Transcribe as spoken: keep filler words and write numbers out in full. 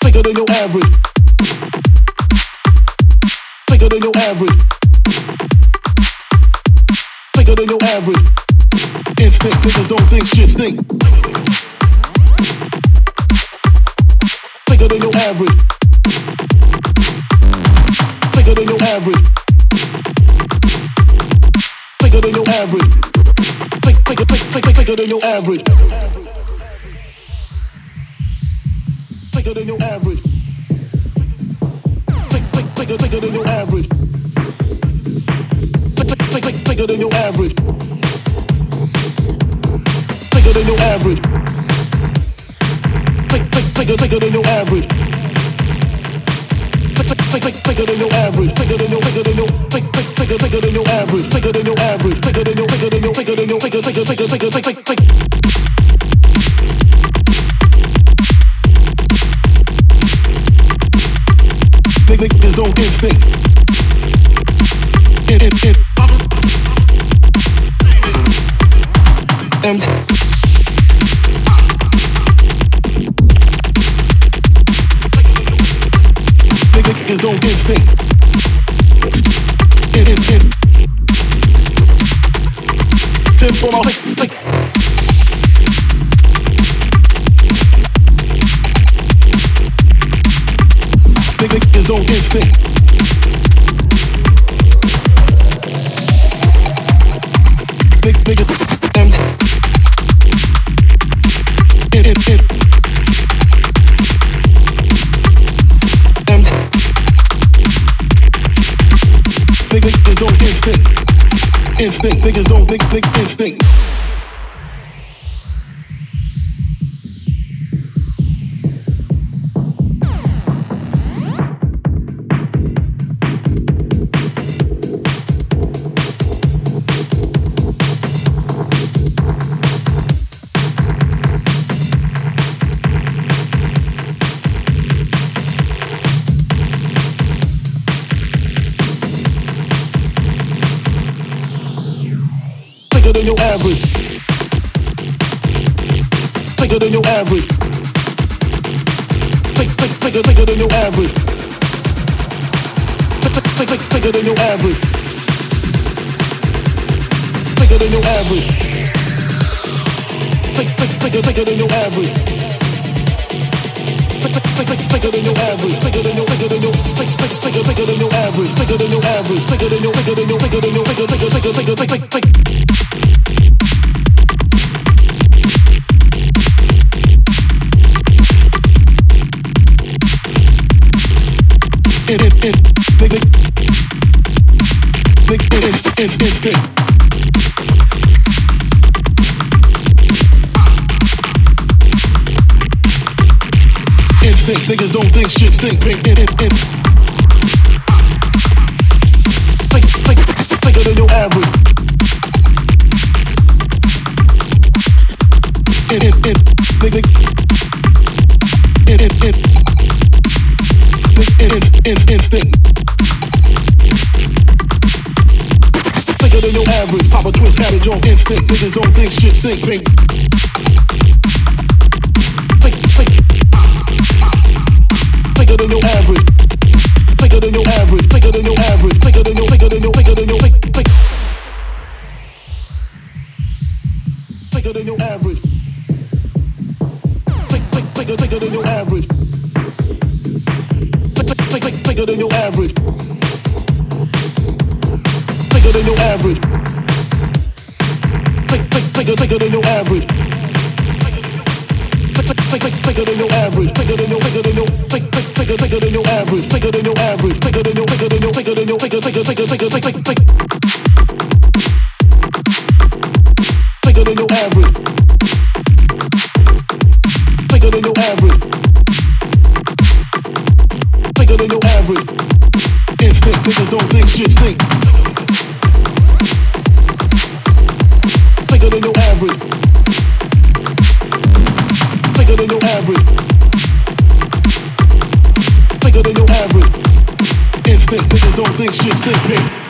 thicker than your average, thicker than your average, thicker than your average. Instinct, niggas don't think shit stink. Thicker than your average, thicker than your average, thicker than your average, thick, thicker, thick, thick, thicker than your average, thicker than your average, thick, thick, thicker, thicker than your average, thick, thick, thick, thicker than your average, thicker than your average, thick, thick, thicker, thicker than your average. Thicker than your average, thicker than your, thicker than your, thick, thick, thicker, thicker than your average, thicker than your average, thicker than your, thicker than your, thicker than your, thicker, thicker, thicker, thicker, thicker, thick, thick. Niggas don't get thick. It, it, it. M. Niggas don't get thick. It, it, it. Tip on my thick, thick. Niggas don't get thick. Big, big, M. It, it, it. Niggas don't instinct. Instinct. Niggas don't think, think instinct. Thicker than your average, thicker than your average, thick, thick, thicker, thicker than your average, thick, thick, thick, thick, thicker than your average, thicker than your average, thick, thick, thicker, thicker than your average, thick, thick, thick, thick, thicker than your average, thicker than your, thicker than your, thick, thick, thicker, thicker than your average, thicker than your average, thicker than your, thicker than your, thicker than your, thicker, thicker, thicker, thicker, thick, thick, thick. It, it, it, nigga, nigga, it, it, it, it, it. Instinct, niggas don't think shit stink, it, it, it, it. Thick, thick, thicker than your average. It, it, it, nigga, it, it, it. It, it, it, instinct. Thicker than your average. Papa Twist cabbage on instinct. Niggas don't think shit stink. Pink. Thick, thick. Thicker than your average. Thicker than your average. Thicker than your average. Thicker than your, thicker than your, thicker than your, thick, thick. Thicker than your average. Thick, thick, thicker, thicker than your average. Thick, thick, thicker than your average. Thicker than your average. Thick, thick, thicker, thicker than your average. Thick, thick, thick, thicker than your average. Thicker than your, thicker than your, thick, thick, thicker, thicker than your average. Thicker than your average. Thicker than your, thicker than your, thicker than your, thicker, thicker, thicker, thicker, thick, thick, thick. Thicker than your average. Thicker than your average. Thicker than your average. Instinct, niggas don't think shit stink. Thicker than your average. Thicker than your average. Thicker than your average. Instinct, niggas don't think shit stink.